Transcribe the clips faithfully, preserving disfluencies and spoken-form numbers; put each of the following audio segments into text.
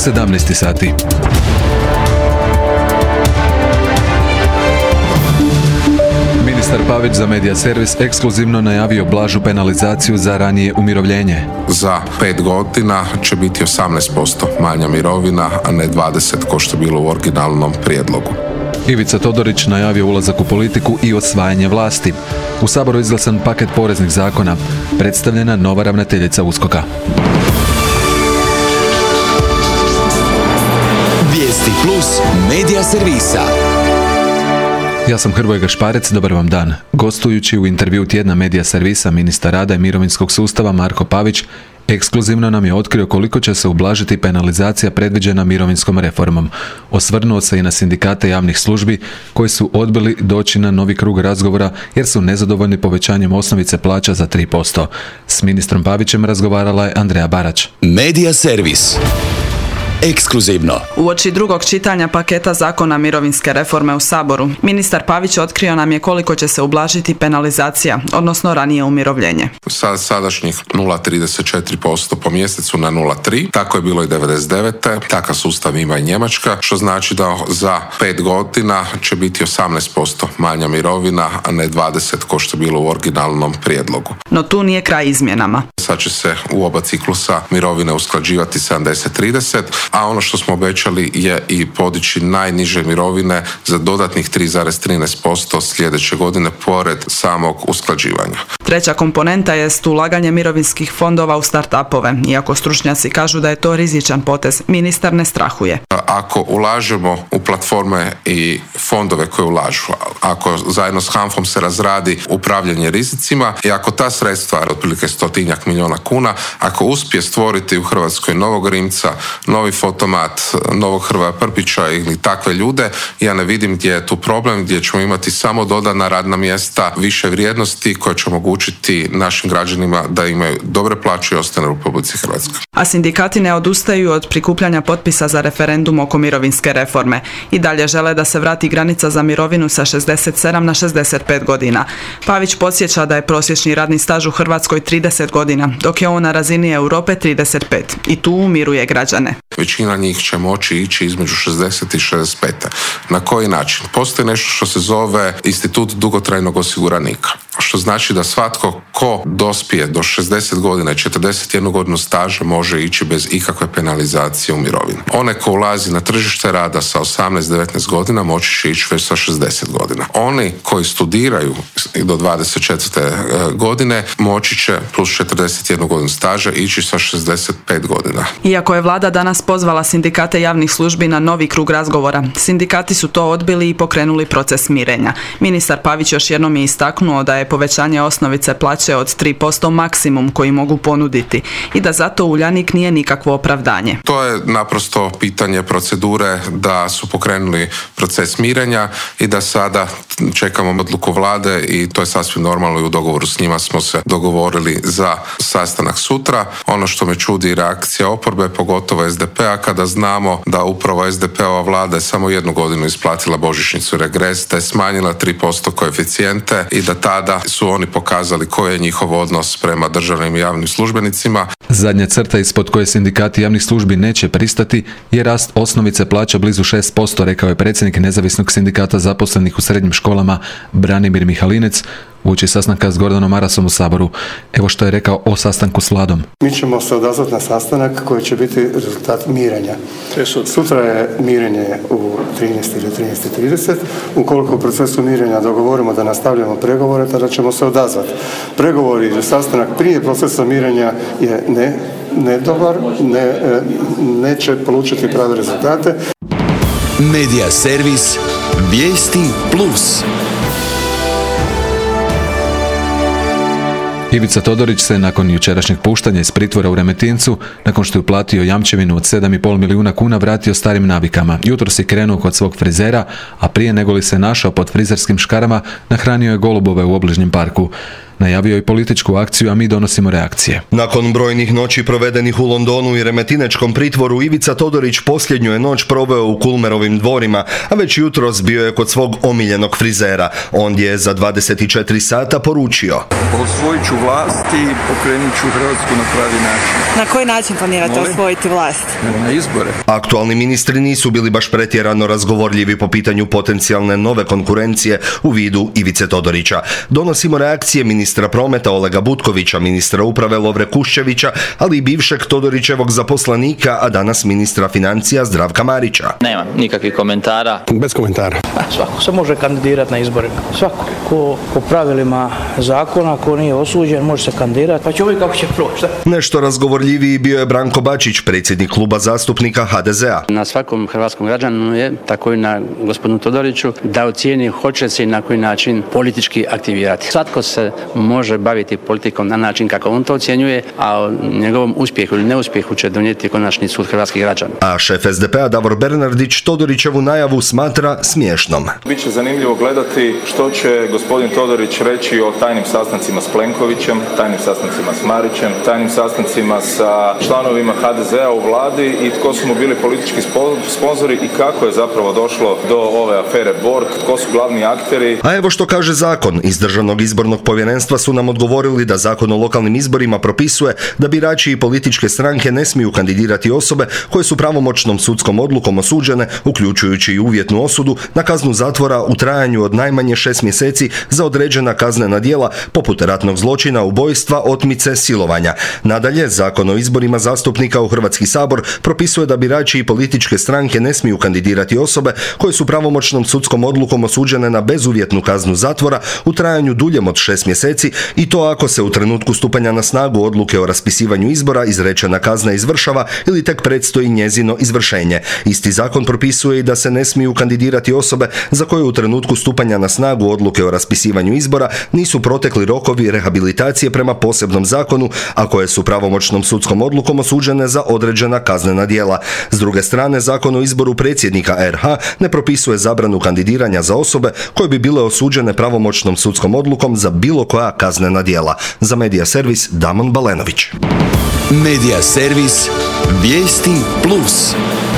sedamnaest sati. Ministar Pavić za Media Servis ekskluzivno najavio blažu penalizaciju za ranije umirovljenje. Za pet godina će biti osamnaest posto manja mirovina, a ne dvadeset kao što je bilo u originalnom prijedlogu. Ivica Todorić najavio ulazak u politiku i osvajanje vlasti. U Saboru izglasan paket poreznih zakona. Predstavljena nova ravnateljica USKOK-a. Vijesti plus Media Servisa. Ja sam Hrvoje Gašparec, dobar vam dan. Gostujući u intervju tjedna Media Servisa, ministar rada i mirovinskog sustava Marko Pavić ekskluzivno nam je otkrio koliko će se ublažiti penalizacija predviđena mirovinskom reformom. Osvrnuo se i na sindikate javnih službi koji su odbili doći na novi krug razgovora jer su nezadovoljni povećanjem osnovice plaća za tri posto. S ministrom Pavićem razgovarala je Andreja Barać. Media Servis. Ekskluzivno. Uoči drugog čitanja paketa zakona mirovinske reforme u Saboru, ministar Pavić otkrio nam je koliko će se ublažiti penalizacija, odnosno ranije umirovljenje. Sa sadašnjih nula zarez trideset četiri posto po mjesecu na nula zarez tri, tako je bilo i devedeset devete. Takav sustav ima i Njemačka, što znači da za pet godina će biti osamnaest posto manja mirovina, a ne dvadeset kao što je bilo u originalnom prijedlogu. No tu nije kraj izmjenama. Sad će se u oba ciklusa mirovine usklađivati sedamdeset trideset, a ono što smo obećali je i podići najniže mirovine za dodatnih tri zarez trinaest posto sljedeće godine pored samog usklađivanja. Treća komponenta jest ulaganje mirovinskih fondova u start-upove. Iako stručnjaci kažu da je to rizičan potez, ministar ne strahuje. Ako ulažemo u platforme i fondove koje ulažu, ako zajedno s HANFom se razradi upravljanje rizicima i ako ta sredstva, otprilike stotinjak milijuna kuna, ako uspije stvoriti u Hrvatskoj novog Rimca, novi Fotomat, novog Hrvoja Prpića ili takve ljude, ja ne vidim gdje je tu problem, gdje ćemo imati samo dodana radna mjesta, više vrijednosti koje će omogućiti našim građanima da imaju dobre plaće i ostane u Republici Hrvatskoj. A sindikati ne odustaju od prikupljanja potpisa za referendum oko mirovinske reforme. I dalje žele da se vrati granica za mirovinu sa šezdeset sedam na šezdeset pet godina. Pavić podsjeća da je prosječni radni staž u Hrvatskoj trideset godina, dok je on na razini Europe trideset pet. I tu umiruje građane. Većina njih će moći ići između šezdeset i šezdeset pet. Na koji način? Postoji nešto što se zove institut dugotrajnog osiguranika. Što znači da svatko ko dospije do šezdeset godina i četrdeset jednu godinu staža može ići bez ikakve penalizacije u mirovinu. Onaj ko ulazi na tržište rada sa osamnaest devetnaest godina moći će ići već sa šezdeset godina. Oni koji studiraju do dvadeset četvrte godine moći će plus četrdeset jednu godinu staža ići sa šezdeset pet godina. Iako je vlada danas pozvala sindikate javnih službi na novi krug razgovora, sindikati su to odbili i pokrenuli proces mirenja. Ministar Pavić još jednom je istaknuo da je povećanje osnovice plaće od tri posto maksimum koji mogu ponuditi i da zato Uljanik nije nikakvo opravdanje. To je naprosto pitanje procedure da su pokrenuli proces mirenja i da sada čekamo odluku vlade i to je sasvim normalno i u dogovoru s njima smo se dogovorili za sastanak sutra. Ono što me čudi reakcija oporbe, pogotovo es de pe a, kada znamo da upravo es de pe ova vlada je samo jednu godinu isplatila božićnicu regres, da je smanjila tri posto koeficijente i da tada su oni pokazali koji je njihov odnos prema državnim i javnim službenicima. Zadnja crta ispod koje sindikati javnih službi neće pristati je rast osnovice plaća blizu šest posto, rekao je predsjednik nezavisnog sindikata zaposlenih u srednjim školama Branimir Mihalinec uoči sastanka s Gordanom Marasom u Saboru. Evo što je rekao o sastanku s Vladom. Mi ćemo se odazvati na sastanak koji će biti rezultat mirenja. Sutra je mirenje u trinaest ili trinaest trideset. Ukoliko u procesu mirenja dogovorimo da nastavljamo pregovore, tada ćemo se odazvati. Pregovori ili sastanak prije procesa mirenja je ne, ne dobar, ne, neće polučiti prave rezultate. Media Servis. Vijesti plus. Ivica Todorić se nakon jučerašnjeg puštanja iz pritvora u Remetincu, nakon što je uplatio jamčevinu od sedam i pol milijuna kuna, vratio starim navikama. Jutros je krenuo kod svog frizera, a prije nego li se našao pod frizerskim škarama, nahranio je golubove u obližnjem parku. Najavio je i političku akciju, a mi donosimo reakcije. Nakon brojnih noći provedenih u Londonu i Remetinečkom pritvoru, Ivica Todorić posljednju je noć proveo u Kulmerovim dvorima, a već jutros bio je kod svog omiljenog frizera. On je za dvadeset četiri sata poručio: osvojit ću vlast i pokrenut ću Hrvatsku na pravi način. Na koji način planirate Molim? osvojiti vlast? Na izbore. Aktualni ministri nisu bili baš pretjerano razgovorljivi po pitanju potencijalne nove konkurencije u vidu Ivice Todorića. Donosimo reakcije ministra prometa Olega Butkovića, ministra uprave Lovre Kuščevića, ali i bivšeg Todorićevog zaposlenika, a danas ministra financija Zdravka Marića. Nema nikakvih komentara. Bez komentara. Svako se može kandidirati na izborima. Svako. Ko po pravilima zakona, ko nije osuđen, može se kandidirati, pa će uvijek kako će proći. Nešto razgovorljiviji bio je Branko Bačić, predsjednik kluba zastupnika ha de zea. Na svakom hrvatskom građanu je, tako i na gospodinu Todoriću, da ocijeni hoće se i na koji način politički aktivirati. Svatko se može baviti politikom na način kako on to ocjenjuje, a o njegovom uspjehu ili neuspjehu će donijeti konačni sud hrvatskih građana. A šef es de pe a Davor Bernardić Todorićevu najavu smatra smiješnom. Biće zanimljivo gledati što će gospodin Todorić reći o tajnim sastancima s Plenkovićem, tajnim sastancima s Marićem, tajnim sastancima sa članovima ha de zea u vladi i tko su mu bili politički sponzori i kako je zapravo došlo do ove afere Borg, tko su glavni akteri. A evo što kaže zakon. Iz Državnog izbornog povjerenstva su nam odgovorili da Zakon o lokalnim izborima propisuje da birači i političke stranke ne smiju kandidirati osobe koje su pravomoćnom sudskom odlukom osuđene, uključujući i uvjetnu osudu, na kaznu zatvora u trajanju od najmanje šest mjeseci za određena kaznena djela poput ratnog zločina, ubojstva, otmice, silovanja. Nadalje, Zakon o izborima zastupnika u Hrvatski sabor propisuje da birači i političke stranke ne smiju kandidirati osobe koje su pravomoćnom sudskom odlukom osuđene na bezuvjetnu kaznu zatvora u trajanju duljem od šest mjeseci i to ako se u trenutku stupanja na snagu odluke o raspisivanju izbora izrečena kazna izvršava ili tek predstoji njezino izvršenje. Isti zakon propisuje i da se ne smiju kandidirati osobe za koje u trenutku stupanja na snagu odluke o raspisivanju izbora nisu protekli rokovi rehabilitacije prema posebnom zakonu, a koje su pravomoćnom sudskom odlukom osuđene za određena kaznena djela. S druge strane, Zakon o izboru predsjednika er ha ne propisuje zabranu kandidiranja za osobe koje bi bile osuđene pravomoćnom sudskom odlukom za bilo koja kaznena djela. Za Medija servis Damon Balenović. Medija servis Vijesti plus.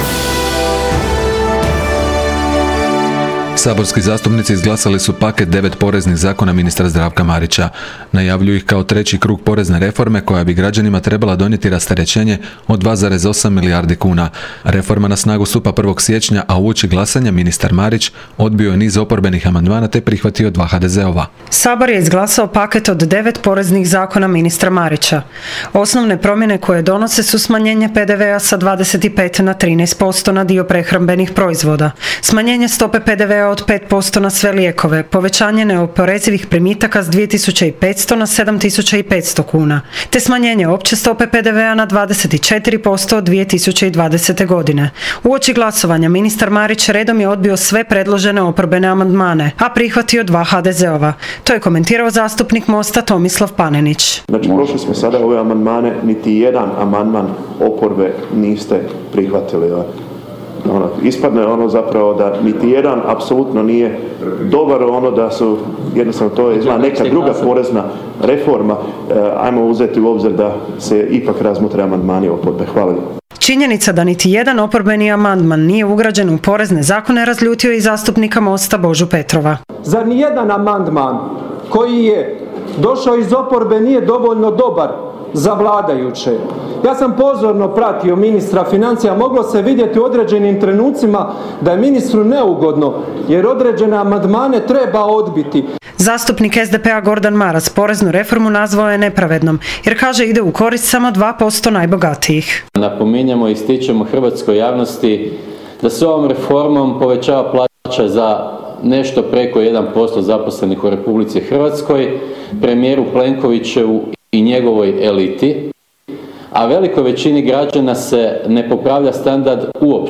Saborski zastupnici izglasali su paket devet poreznih zakona ministra Zdravka Marića. Najavljuju ih kao treći krug porezne reforme koja bi građanima trebala donijeti rasterećenje od dva zarez osam milijardi kuna. Reforma na snagu stupa prvog siječnja, a uoči glasanja ministar Marić odbio je niz oporbenih amandmana te prihvatio dva ha de zeova. Sabor je izglasao paket od devet poreznih zakona ministra Marića. Osnovne promjene koje donose su smanjenje pe de ve a sa dvadeset pet na trinaest posto na dio prehrambenih proizvoda, smanjenje stope pe de ve a od pet posto na sve lijekove, povećanje neoporezivih primitaka s dvije tisuće petsto na sedam tisuća petsto kuna, te smanjenje opće stope pe de ve a na dvadeset četiri posto od dvije tisuće dvadesete. godine. Uoči glasovanja ministar Marić redom je odbio sve predložene oporbene amandmane, a prihvatio dva ha de zeova. To je komentirao zastupnik Mosta Tomislav Panenić. Znači, prošli smo sada ove amandmane, niti jedan amandman oporbe niste prihvatili. Ono, ispadne ono zapravo da niti jedan apsolutno nije dobar, ono da su jednostavno to je izgleda neka druga porezna reforma. E, ajmo uzeti u obzir da se ipak razmotre amandmani oporbe. Hvala. Činjenica da niti jedan oporbeni amandman nije ugrađen u porezne zakone razljutio i zastupnika Mosta Božu Petrova. Zar ni jedan amandman koji je došao iz oporbe nije dovoljno dobar za vladajuće? Ja sam pozorno pratio ministra financija, moglo se vidjeti u određenim trenucima da je ministru neugodno, jer određene amandmane treba odbiti. Zastupnik es de pe a Gordan Maras poreznu reformu nazvao je nepravednom, jer kaže ide u korist samo dva posto najbogatijih. Napominjemo i ističemo hrvatskoj javnosti da se ovom reformom povećava plaća za nešto preko jedan posto zaposlenih u Republici Hrvatskoj, premijeru Plenkovićevu i njegovoj eliti, a velikoj većini građana se ne popravlja standard uopće.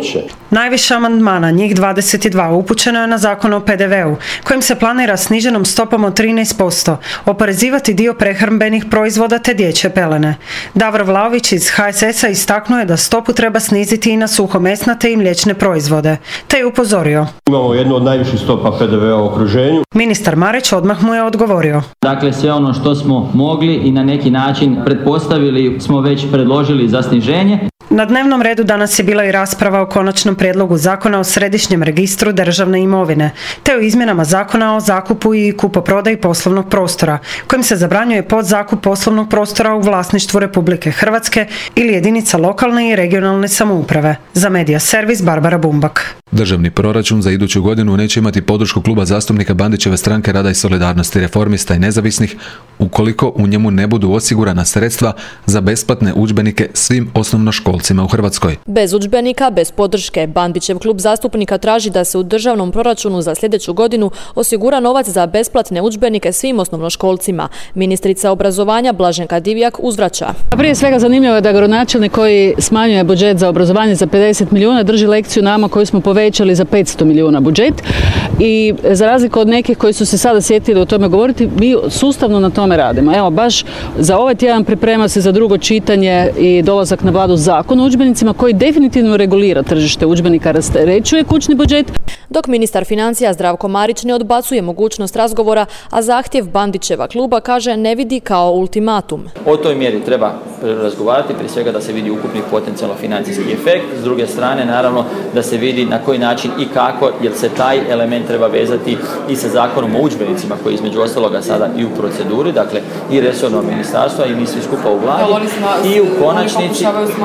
Najviše amandmana, njih dvadeset dva, upućeno je na Zakon o P D V-u, kojim se planira sniženom stopom od trinaest posto oporezivati dio prehrambenih proizvoda te dječje pelene. Davor Vlaović iz H S S-a istaknuo je da stopu treba sniziti i na suhomesnate i mliječne proizvode, te je upozorio. Imamo jednu od najviših stopa P D V-a u okruženju. Ministar Marić odmah mu je odgovorio. Dakle, sve ono što smo mogli i na neki način pretpostavili smo već predložili za sniženje. Na dnevnom redu danas je bila i rasprava o konačnom prijedlogu Zakona o središnjem registru državne imovine, te o izmjenama Zakona o zakupu i kupoprodaji poslovnog prostora, kojim se zabranjuje podzakup poslovnog prostora u vlasništvu Republike Hrvatske ili jedinica lokalne i regionalne samouprave. Za Medija Servis Barbara Bumbak. Državni proračun za iduću godinu neće imati podršku kluba zastupnika Bandićeve stranke Rada i solidarnosti, Reformista i nezavisnih ukoliko u njemu ne budu osigurana sredstva za besplatne udžbenike svim osnovnoškolcima u Hrvatskoj. Bez udžbenika, bez podrške, Bandićev klub zastupnika traži da se u državnom proračunu za sljedeću godinu osigura novac za besplatne udžbenike svim osnovnoškolcima. Ministrica obrazovanja Blaženka Divjak uzvraća. Prije svega zanimljivo je da gradonačelnik koji smanjuje budžet za obrazovanje za pedeset milijuna drži lekciju nama koji smo povećali za petsto milijuna budžet i za razliku od nekih koji su se sada sjetili o tome govoriti, mi sustavno na tome radimo. Evo, baš za ovaj tjedan priprema se za drugo čitanje i dolazak na vladu Zakon o udžbenicima koji definitivno regulira tržište udžbenika, rasterećuje kućni budžet. Dok ministar financija Zdravko Marić ne odbacuje mogućnost razgovora, a zahtjev Bandićeva kluba kaže ne vidi kao ultimatum. O toj mjeri treba razgovarati, prije svega da se vidi ukupni potencijalno financijski efekt, s druge strane naravno da se vidi na koji način i kako, jer se taj element treba vezati i sa Zakonom o udžbenicima koji između ostaloga sada i u proceduri, dakle i resorno ministarstvo i mi svi skupa u vladi i u konačnici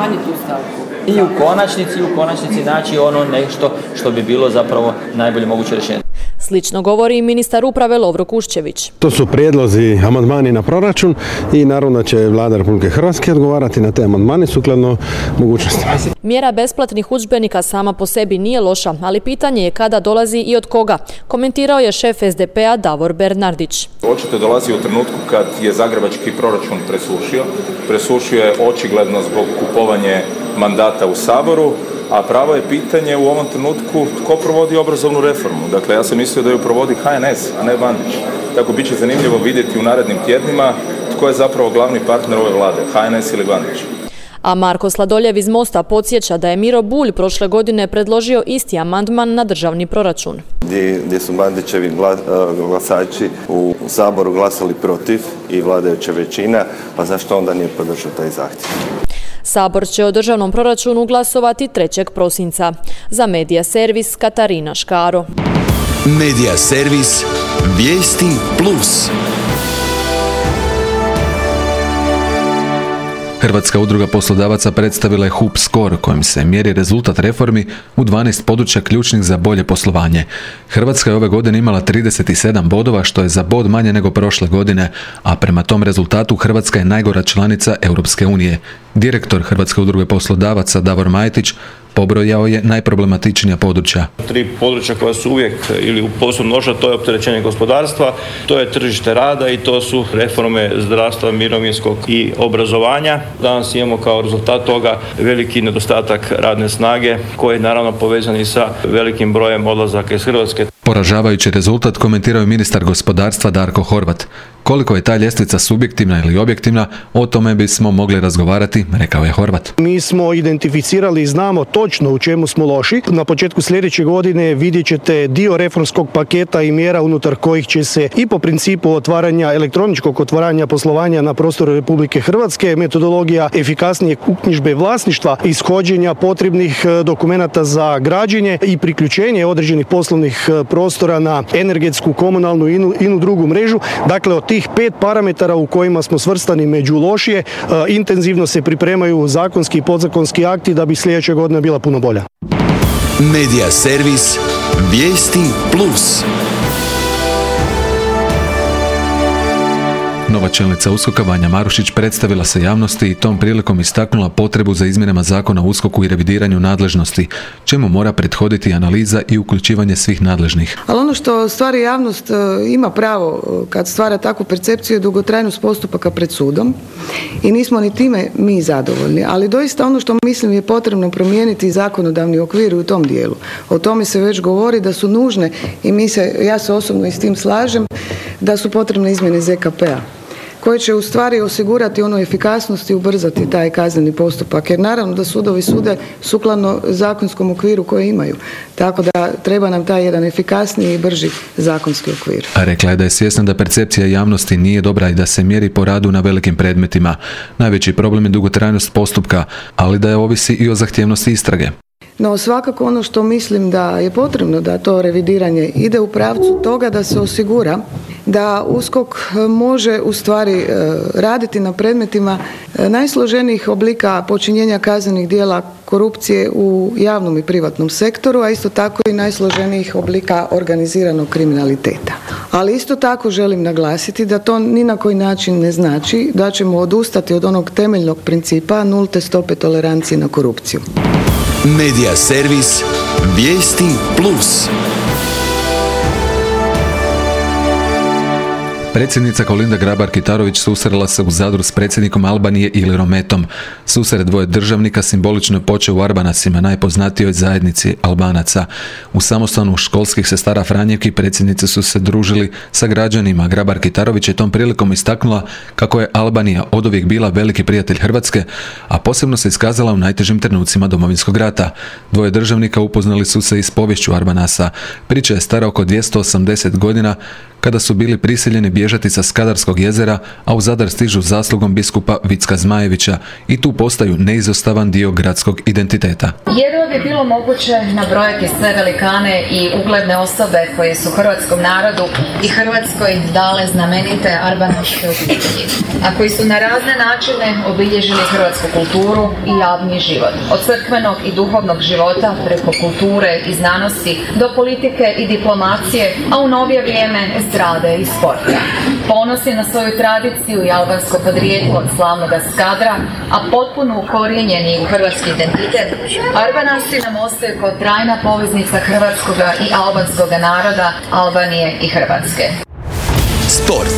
i u konačnici u konačnici naći ono nešto što bi bilo zapravo najbolje moguće rješenje. Slično govori i ministar uprave Lovro Kuščević. To su prijedlozi, amandmani na proračun i naravno će Vlada Republike Hrvatske odgovarati na te amandmane sukladno mogućnostima. Mjera besplatnih udžbenika sama po sebi nije loša, ali pitanje je kada dolazi i od koga. Komentirao je šef S D P-a Davor Bernardić. Očito dolazi u trenutku kad je zagrebački proračun presušio. Presušio je očigledno zbog kupovanja mandata u Saboru, a pravo je pitanje u ovom trenutku tko provodi obrazovnu reformu. Dakle, ja sam mislio da ju provodi H N S, a ne Bandić. Tako bit će zanimljivo vidjeti u narednim tjednima tko je zapravo glavni partner ove vlade, H N S ili Bandić. A Marko Sladoljev iz Mosta podsjeća da je Miro Bulj prošle godine predložio isti amandman na državni proračun. Gdje, gdje su Bandićevi glasači u Saboru glasali protiv i vladajuća većina, pa zašto onda nije podržao taj zahtjev? Sabor će o državnom proračunu glasovati trećeg prosinca. Za Medija Servis Katarina Škaro. Medija Servis Vijesti Plus. Hrvatska udruga poslodavaca predstavila je H U P Score kojim se mjeri rezultat reformi u dvanaest područja ključnih za bolje poslovanje. Hrvatska je ove godine imala trideset sedam bodova, što je za bod manje nego prošle godine, a prema tom rezultatu Hrvatska je najgora članica Europske unije. Direktor Hrvatske udruge poslodavaca Davor Majetić pobrojao je najproblematičnija područja. Tri područja koja su uvijek ili u poslu noža, to je opterećenje gospodarstva, to je tržište rada i to su reforme zdravstva, mirovinskog i obrazovanja. Danas imamo kao rezultat toga veliki nedostatak radne snage koji je naravno povezan i sa velikim brojem odlazaka iz Hrvatske. Poražavajući rezultat komentirao je ministar gospodarstva Darko Horvat. Koliko je ta ljestvica subjektivna ili objektivna, o tome bismo mogli razgovarati, rekao je Horvat. Mi smo identificirali i znamo točno u čemu smo loši. Na početku sljedeće godine vidjet ćete dio reformskog paketa i mjera unutar kojih će se i po principu otvaranja, elektroničkog otvaranja poslovanja na prostoru Republike Hrvatske, metodologija efikasnije uknjižbe vlasništva, ishođenja potrebnih dokumenata za građenje i priključenje određenih poslovnih prostora na energetsku, komunalnu i inu, inu drugu mrežu. Dakle, od tih pet parametara u kojima smo svrstani među lošije, intenzivno se pripremaju zakonski i podzakonski akti da bi sljedeća godina bila puno bolja. Medija Servis Vijesti Plus. nova čelnica USKOK-a Vanja Marušić predstavila se javnosti i tom prilikom istaknula potrebu za izmjenama zakona o USKOK-u i revidiranju nadležnosti, čemu mora prethoditi analiza i uključivanje svih nadležnih. Ali ono što stvari javnost ima pravo kad stvara takvu percepciju je dugotrajnost postupaka pred sudom i nismo ni time mi zadovoljni, ali doista ono što mislim je potrebno promijeniti zakonodavni okvir u tom dijelu. O tome se već govori da su nužne i mi se, ja se osobno i s tim slažem, da su potrebne izmjene Z K P-a koje će u stvari osigurati onu efikasnost i ubrzati taj kazneni postupak, jer naravno da sudovi sude sukladno zakonskom okviru koje imaju. Tako da treba nam taj jedan efikasniji i brži zakonski okvir. A rekla je da je svjesna da percepcija javnosti nije dobra i da se mjeri po radu na velikim predmetima. Najveći problem je dugotrajnost postupka, ali da je ovisi i o zahtjevnosti istrage. No svakako ono što mislim da je potrebno da to revidiranje ide u pravcu toga da se osigura da USKOK može u stvari raditi na predmetima najsloženijih oblika počinjenja kaznenih djela korupcije u javnom i privatnom sektoru, a isto tako i najsloženijih oblika organiziranog kriminaliteta. Ali isto tako želim naglasiti da to ni na koji način ne znači da ćemo odustati od onog temeljnog principa nulte stope tolerancije na korupciju. Medija servis Vijesti plus. Predsjednica Kolinda Grabar-Kitarović susrela se u Zadru s predsjednikom Albanije Ilirom Metom. Susret dvoje državnika simbolično je počeo u Arbanasima, najpoznatijoj zajednici Albanaca. U samostanu školskih sestara Franjevki predsjednice su se družili sa građanima. Grabar-Kitarović je tom prilikom istaknula kako je Albanija oduvijek bila veliki prijatelj Hrvatske, a posebno se iskazala u najtežim trenucima Domovinskog rata. Dvoje državnika upoznali su se i s poviješću Arbanasa. Priča je stara oko dvjesto osamdeset godina, kada su bili prisiljeni bježati sa Skadarskog jezera, a u Zadar stižu zaslugom biskupa Vicka Zmajevića i tu postaju neizostavan dio gradskog identiteta. Jedno bi bilo moguće nabrojati sve velikane i ugledne osobe koje su hrvatskom narodu i Hrvatskoj dale znamenite arbanaške obitelji, a koji su na razne načine obilježili hrvatsku kulturu i javni život. Od crkvenog i duhovnog života preko kulture i znanosti do politike i diplomacije, a u novije vrijeme estrade i sporta. Ponosi na svoju tradiciju i albansko podrijetlo od slavnoga Skadra, a potpuno ukorijenjeni u hrvatski identitet, Arbanasi nam ostaju kao trajna poveznica hrvatskoga i albanskoga naroda, Albanije i Hrvatske. Sport.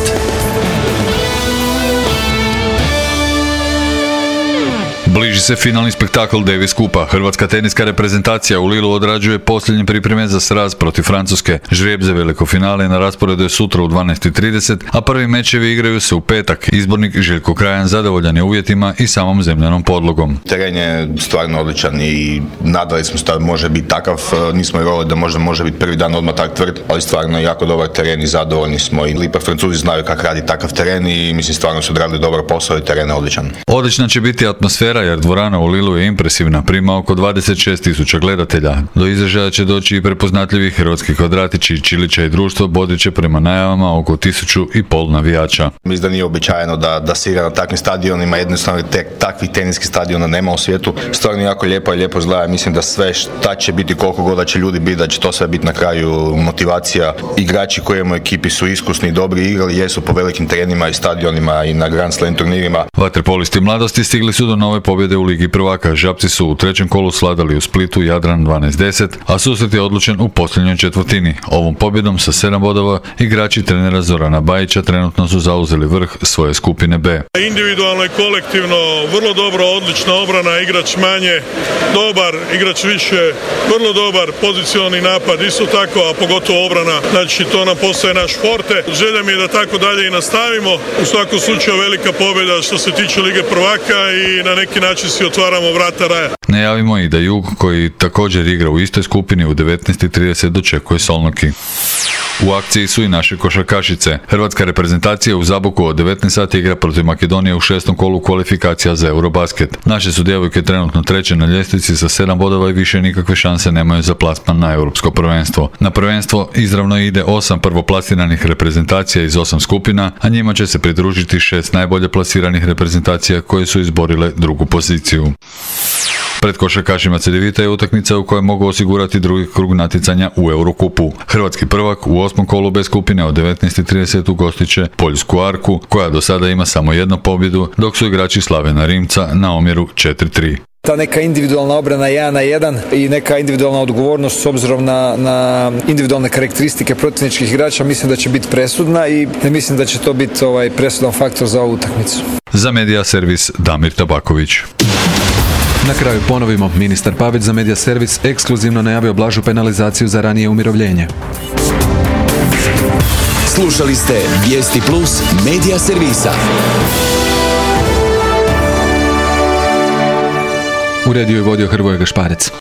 Bliži se finalni spektakl Davis Kupa. Hrvatska teniska reprezentacija u Lilu odrađuje posljednje pripreme za sraz protiv Francuske. Žrijeb za veliko finale na rasporedu je sutra u dvanaest i trideset, a prvi mečevi igraju se u petak. Izbornik Željko Krajan zadovoljan je uvjetima i samom zemljanom podlogom. Teren je stvarno odličan i nadali smo se da može biti takav. Nismo vjerovali da možda može biti prvi dan odmah tak tvrd, ali stvarno jako dobar teren i zadovoljni smo. I ipak Francuzi znaju kako radi takav teren i mislim stvarno su odradili dobar posao i teren je odličan. Odlična će biti atmosfera jer dvorana u Lilu je impresivna, prima oko dvadeset šest tisuća gledatelja. Do izražaja će doći i prepoznatljivi hrvatski kvadratići, Čilića i društvo bodrit će prema najavama oko tisuću i pol navijača. Mislim da nije običajeno da, da se igra na takvim stadionima, jednostavno tek takvih teniskih stadiona nema u svijetu. Stvarno jako lijepo i lijepo izgleda. Mislim da sve šta će biti, koliko god da će ljudi biti, da će to sve biti na kraju motivacija. Igrači koji imamo u ekipi su iskusni i dobri igrali, jesu po velikim terenima i stadionima i na Grand Slam turnirima. Vaterpolisti mladosti stigli su do nove pobjede u Ligi prvaka. Žabci su u trećem kolu sladali u Splitu Jadran dvanaest deset, a susret je odlučen u posljednjoj četvrtini. Ovom pobjedom sa sedam bodova igrači trenera Zorana Bajića trenutno su zauzeli vrh svoje skupine B. Individualno i kolektivno vrlo dobro, odlična obrana, igrač manje dobar, igrač više vrlo dobar, pozicioni napad isto tako, a pogotovo obrana, znači to nam postaje naš forte. Želja mi je da tako dalje i nastavimo. U svakom slučaju velika pobjeda što se tiče Lige prvaka i na neki način si otvaramo vrata raja. Najavimo i da Jug, koji također igra u istoj skupini, u devetnaest i trideset dočekuje Solnoki. U akciji su i naše košarkašice. Hrvatska reprezentacija u Zaboku od devetnaest sati igra protiv Makedonije u šestom kolu kvalifikacija za Eurobasket. Naše su djevojke trenutno treće na ljestvici sa sedam bodova i više nikakve šanse nemaju za plasman na europsko prvenstvo. Na prvenstvo izravno ide osam prvoplasiranih reprezentacija iz osam skupina, a njima će se pridružiti šest najbolje plasiranih reprezentacija koje su izborile drugu poziciju. Pred košarkašima Cedevita je utakmica u kojoj mogu osigurati drugi krug natjecanja u Eurokupu. Hrvatski prvak u osmom kolu B skupine od devetnaest i trideset ugostit će Poljsku Arku, koja do sada ima samo jednu pobjedu, dok su igrači Slavena Rimca na omjeru četiri tri. Ta neka individualna obrana jedan na jedan i neka individualna odgovornost s obzirom na, na individualne karakteristike protivničkih igrača mislim da će biti presudna i mislim da će to biti ovaj presudan faktor za ovu utakmicu. Za Medija servis Damir Tabaković. Na kraju ponovimo, ministar Pavić za Medija servis ekskluzivno najavio blažu penalizaciju za ranije umirovljenje. Slušali ste Vijesti Plus Medija servisa. Uredio i vodio Hrvoje Gašparec.